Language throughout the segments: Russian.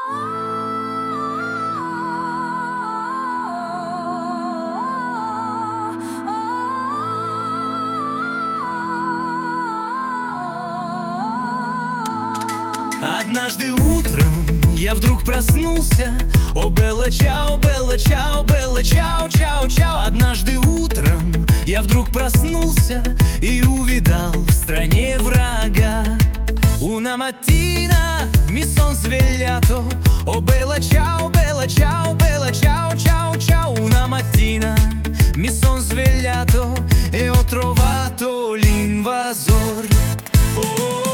Однажды утром я вдруг проснулся. О, белла чао, белла чао, белла чао, чао, чао. Однажды утром я вдруг проснулся и увидал в стране врага. Una mattina mi son svegliato. Oh bella ciao, bella ciao, bella ciao, ciao, ciao. Una mattina mi son svegliato e ho trovato l'invasor. Oh.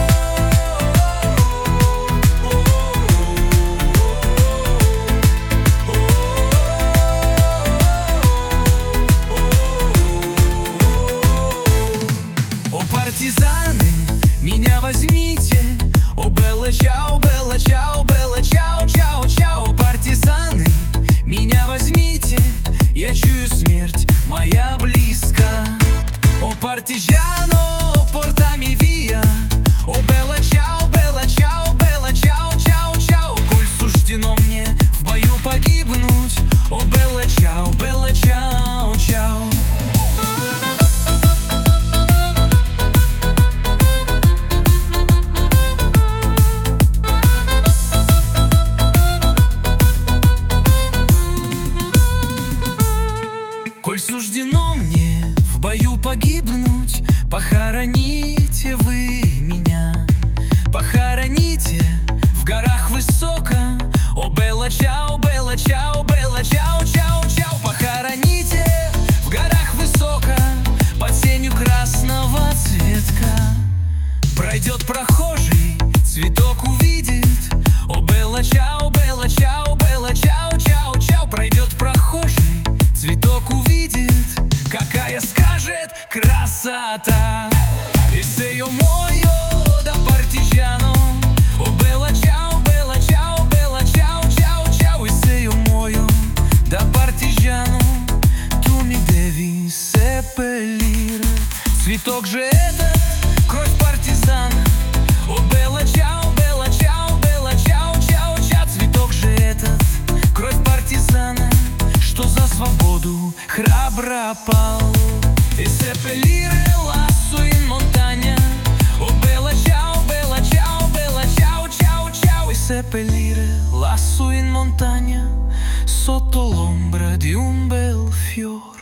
Партизаны, меня возьмите. О, белла чао, белла чао, белла чао, чао, чао. Партизаны, меня возьмите. Я чую смерть, моя близка. О, партизано, портами вия. О, белла чао, белла чао, белла чао, чао, чао. Коль суждено мне в бою погибнуть. О, белла чао, чао, чао. Коль суждено мне в бою погибнуть, похороните вы меня, похороните в горах высоко. О, белла чао, белла чао, белла чао, чао, чао. Похороните в горах высоко, под сенью красного цветка. Пройдет прохожий, цветок увидит. О, белла чао, белла чао, белла чао, чао, чао. Пройдет прохожий, цветок увидит, какая скажет красота. И se io muoio da partigiano. Oh bella ciao, bella ciao, bella ciao, ciao, ciao. E se io muoio da partigiano, tu mi devi seppellire. Цветок же этот, кровь партизана. О белла ciao, bella ciao, bella ciao, ciao, ciao. Цветок же этот, кровь партизана, что за свободу храбро пал. И seppellire lassù in montagna. Oh bella ciao, bella ciao, bella ciao, ciao, ciao. E seppellire lassù in montagna, sotto l'ombra di un bel fiore.